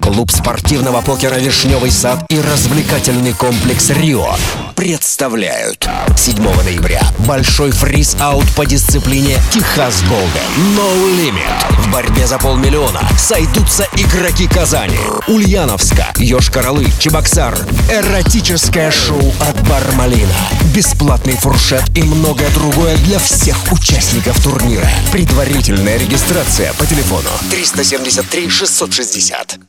Клуб спортивного покера «Вишневый сад» и развлекательный комплекс «Рио» представляют 7 ноября большой фриз-аут по дисциплине «Техас Голден». No Limit. В борьбе за 500 000 сойдутся игроки Казани, Ульяновска, Йошкар-Олы, Чебоксар. Эротическое шоу от Бармалина, бесплатный фуршет и многое другое для всех участников турнира. Предварительная регистрация по телефону 373 660.